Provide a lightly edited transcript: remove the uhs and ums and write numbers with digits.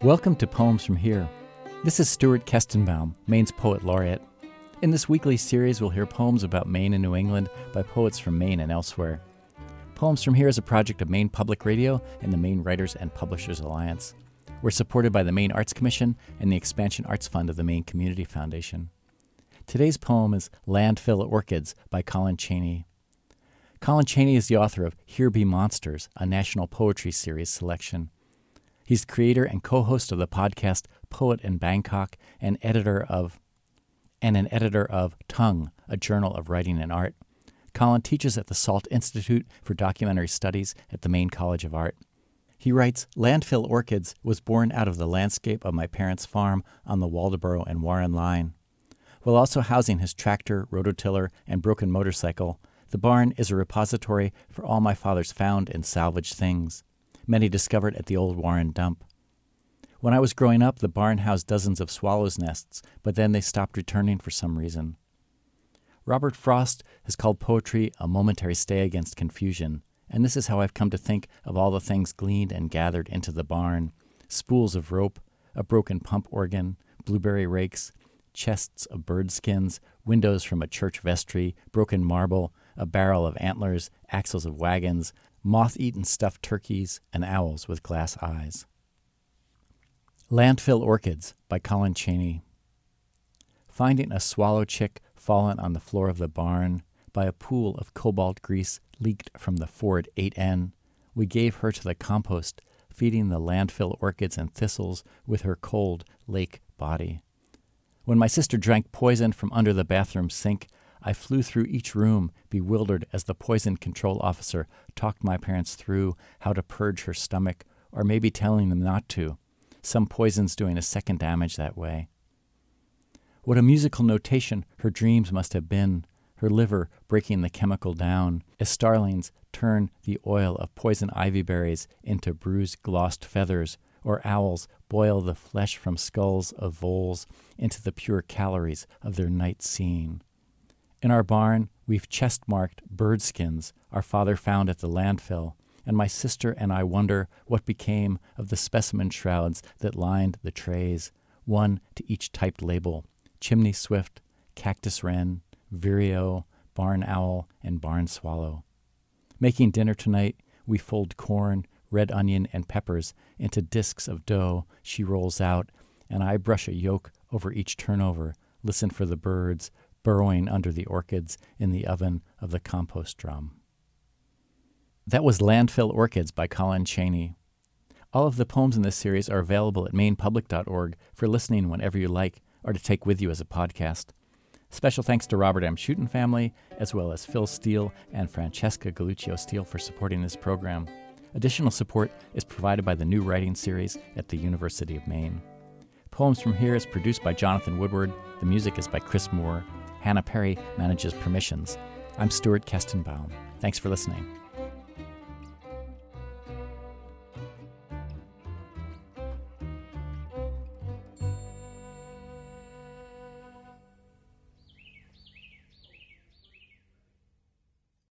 Welcome to Poems from Here. This is Stuart Kestenbaum, Maine's Poet Laureate. In this weekly series, we'll hear poems about Maine and New England by poets from Maine and elsewhere. Poems from Here is a project of Maine Public Radio and the Maine Writers and Publishers Alliance. We're supported by the Maine Arts Commission and the Expansion Arts Fund of the Maine Community Foundation. Today's poem is Landfill Orchids by Colin Chaney. Colin Chaney is the author of Here Be Monsters, a National Poetry Series selection. He's the creator and co-host of the podcast Poet in Bangkok and an editor of Tongue, a journal of writing and art. Colin teaches at the Salt Institute for Documentary Studies at the Maine College of Art. He writes, Landfill Orchids was born out of the landscape of my parents' farm on the Waldoboro and Warren line. While also housing his tractor, rototiller, and broken motorcycle, the barn is a repository for all my father's found and salvaged things, many discovered at the old Warren dump. When I was growing up, the barn housed dozens of swallows' nests, but then they stopped returning for some reason. Robert Frost has called poetry a momentary stay against confusion, and this is how I've come to think of all the things gleaned and gathered into the barn: spools of rope, a broken pump organ, blueberry rakes, chests of bird skins, windows from a church vestry, broken marble, a barrel of antlers, axles of wagons, moth-eaten stuffed turkeys, and owls with glass eyes. Landfill Orchids by Colin Chaney. Finding a swallow chick fallen on the floor of the barn by a pool of cobalt grease leaked from the Ford 8N, we gave her to the compost, feeding the landfill orchids and thistles with her cold lake body. When my sister drank poison from under the bathroom sink, I flew through each room, bewildered as the poison control officer talked my parents through how to purge her stomach, or maybe telling them not to, some poisons doing a second damage that way. What a musical notation her dreams must have been, her liver breaking the chemical down, as starlings turn the oil of poison ivy berries into bruised glossed feathers, or owls boil the flesh from skulls of voles into the pure calories of their night scene. In our barn, we've chest-marked bird skins our father found at the landfill, and my sister and I wonder what became of the specimen shrouds that lined the trays, one to each typed label: chimney swift, cactus wren, vireo, barn owl, and barn swallow. Making dinner tonight, we fold corn, red onion, and peppers into discs of dough she rolls out, and I brush a yolk over each turnover, listen for the birds burrowing under the orchids in the oven of the compost drum. That was Landfill Orchids by Colin Chaney. All of the poems in this series are available at mainepublic.org for listening whenever you like, or to take with you as a podcast. Special thanks to Robert M. Schuten family, as well as Phil Steele and Francesca Galuccio Steele for supporting this program. Additional support is provided by the New Writing Series at the University of Maine. Poems from Here is produced by Jonathan Woodward. The music is by Chris Moore. Hannah Perry manages permissions. I'm Stuart Kestenbaum. Thanks for listening.